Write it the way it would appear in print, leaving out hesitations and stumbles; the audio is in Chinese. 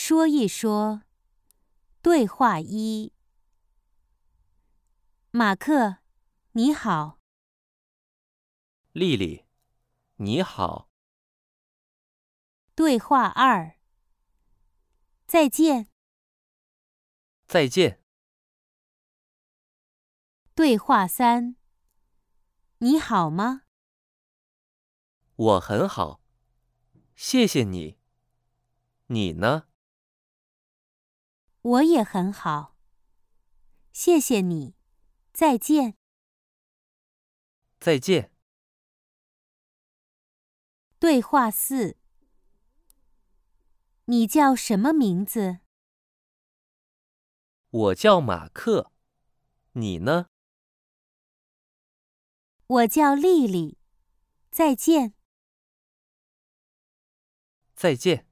说一说。对话一：马克，你好。 丽丽，你好。 对话二：再见。 再见。 对话三：你好吗？ 我很好，谢谢你。你呢？ 我也很好，谢谢你。再见。 再见。 对话四：你叫什么名字？ 我叫马克，你呢？ 我叫丽丽。再见。 再见。